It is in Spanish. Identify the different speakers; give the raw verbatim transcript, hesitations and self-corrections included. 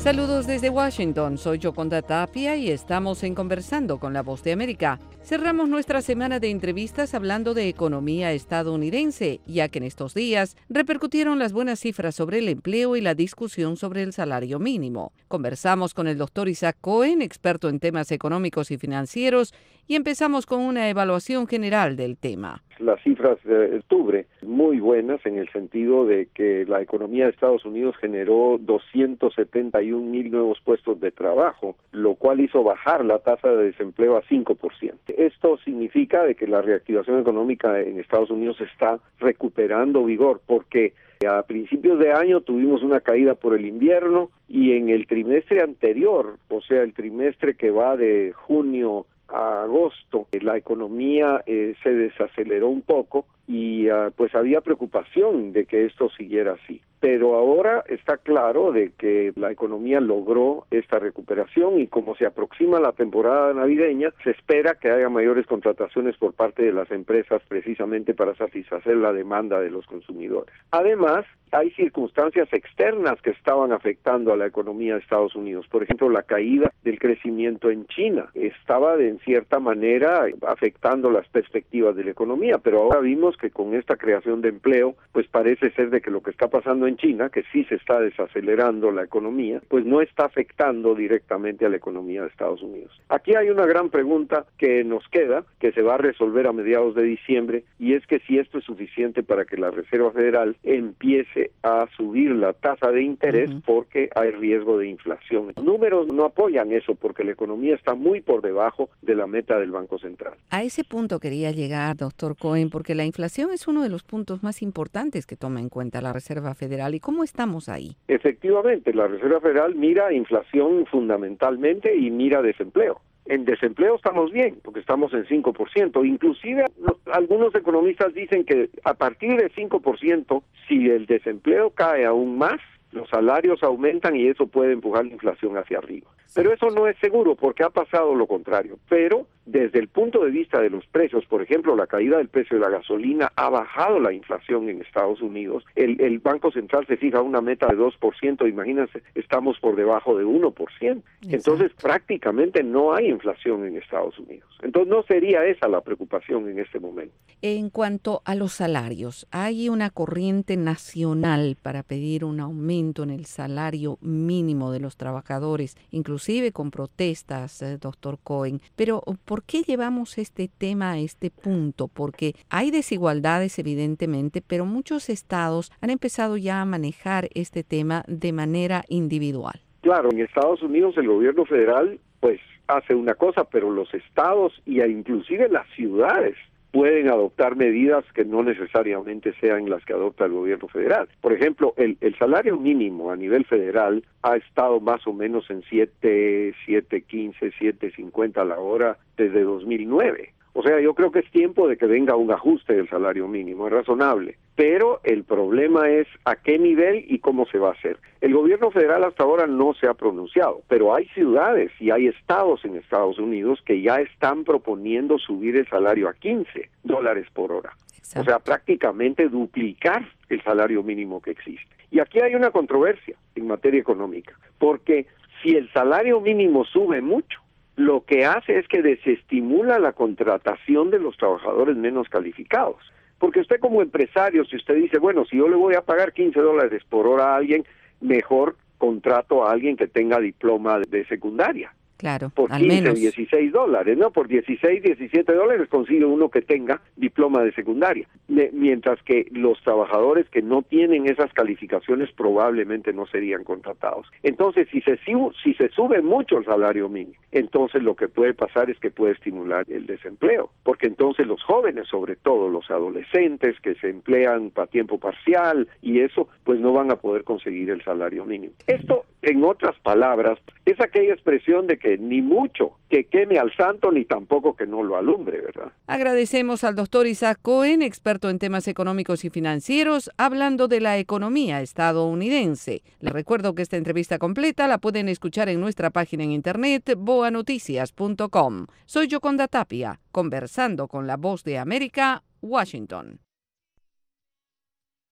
Speaker 1: Saludos desde Washington, soy Yoconda Tapia y estamos en Conversando con la Voz de América. Cerramos nuestra semana de entrevistas hablando de economía estadounidense, ya que en estos días repercutieron las buenas cifras sobre el empleo y la discusión sobre el salario mínimo. Conversamos con el doctor Isaac Cohen, experto en temas económicos y financieros, y empezamos con una evaluación general del tema.
Speaker 2: Las cifras de octubre muy buenas en el sentido de que la economía de Estados Unidos generó doscientos setenta y un mil nuevos puestos de trabajo, lo cual hizo bajar la tasa de desempleo a cinco por ciento. Esto significa de que la reactivación económica en Estados Unidos está recuperando vigor, porque a principios de año tuvimos una caída por el invierno y en el trimestre anterior, o sea, el trimestre que va de junio a agosto, la economía eh, se desaceleró un poco y uh, pues había preocupación de que esto siguiera así. Pero ahora está claro de que la economía logró esta recuperación y como se aproxima la temporada navideña, se espera que haya mayores contrataciones por parte de las empresas precisamente para satisfacer la demanda de los consumidores. Además, hay circunstancias externas que estaban afectando a la economía de Estados Unidos. Por ejemplo, la caída del crecimiento en China estaba de, en cierta manera afectando las perspectivas de la economía, pero ahora vimos que con esta creación de empleo, pues parece ser de que lo que está pasando en China, que sí se está desacelerando la economía, pues no está afectando directamente a la economía de Estados Unidos. Aquí hay una gran pregunta que nos queda, que se va a resolver a mediados de diciembre, y es que si esto es suficiente para que la Reserva Federal empiece a subir la tasa de interés uh-huh. porque hay riesgo de inflación. Los números no apoyan eso porque la economía está muy por debajo de la meta del Banco Central.
Speaker 1: A ese punto quería llegar, doctor Cohen, porque la inflación es uno de los puntos más importantes que toma en cuenta la Reserva Federal. ¿Y cómo estamos ahí?
Speaker 2: Efectivamente, la Reserva Federal mira inflación fundamentalmente y mira desempleo. En desempleo estamos bien, porque estamos en cinco por ciento. Inclusive los, algunos economistas dicen que a partir de cinco por ciento, si el desempleo cae aún más, los salarios aumentan y eso puede empujar la inflación hacia arriba. Pero eso no es seguro porque ha pasado lo contrario. Pero desde el punto de vista de los precios, por ejemplo, la caída del precio de la gasolina ha bajado la inflación en Estados Unidos. El, el Banco Central se fija una meta de dos por ciento, imagínense, estamos por debajo de uno por ciento. Exacto. Entonces prácticamente no hay inflación en Estados Unidos. Entonces no sería esa la preocupación en este momento.
Speaker 1: En cuanto a los salarios, hay una corriente nacional para pedir un aumento en el salario mínimo de los trabajadores, inclusive con protestas, eh, doctor Cohen. Pero ¿por qué llevamos este tema a este punto? Porque hay desigualdades evidentemente, pero muchos estados han empezado ya a manejar este tema de manera individual.
Speaker 2: Claro, en Estados Unidos el gobierno federal pues hace una cosa, pero los estados y inclusive las ciudades pueden adoptar medidas que no necesariamente sean las que adopta el gobierno federal. Por ejemplo, el, el salario mínimo a nivel federal ha estado más o menos en siete, siete quince, siete cincuenta a la hora desde dos mil nueve. O sea, yo creo que es tiempo de que venga un ajuste del salario mínimo, es razonable. Pero el problema es a qué nivel y cómo se va a hacer. El gobierno federal hasta ahora no se ha pronunciado, pero hay ciudades y hay estados en Estados Unidos que ya están proponiendo subir el salario a quince dólares por hora. Exacto. O sea, prácticamente duplicar el salario mínimo que existe. Y aquí hay una controversia en materia económica, porque si el salario mínimo sube mucho, lo que hace es que desestimula la contratación de los trabajadores menos calificados. Porque usted como empresario, si usted dice, bueno, si yo le voy a pagar quince dólares por hora a alguien, mejor contrato a alguien que tenga diploma de, de secundaria.
Speaker 1: Claro,
Speaker 2: por
Speaker 1: al
Speaker 2: quince,
Speaker 1: menos.
Speaker 2: dieciséis dólares, ¿no? Por dieciséis, diecisiete dólares consigue uno que tenga diploma de secundaria. Me, mientras que los trabajadores que no tienen esas calificaciones probablemente no serían contratados. Entonces, si se, si se sube mucho el salario mínimo, entonces lo que puede pasar es que puede estimular el desempleo. Porque entonces los jóvenes, sobre todo los adolescentes que se emplean para tiempo parcial y eso, pues no van a poder conseguir el salario mínimo. Esto, en otras palabras, es aquella expresión de que que ni mucho que queme al santo, ni tampoco que no lo alumbre, ¿verdad?
Speaker 1: Agradecemos al doctor Isaac Cohen, experto en temas económicos y financieros, hablando de la economía estadounidense. Les recuerdo que esta entrevista completa la pueden escuchar en nuestra página en internet, boa noticias punto com. Soy Yoconda Tapia, conversando con la Voz de América, Washington.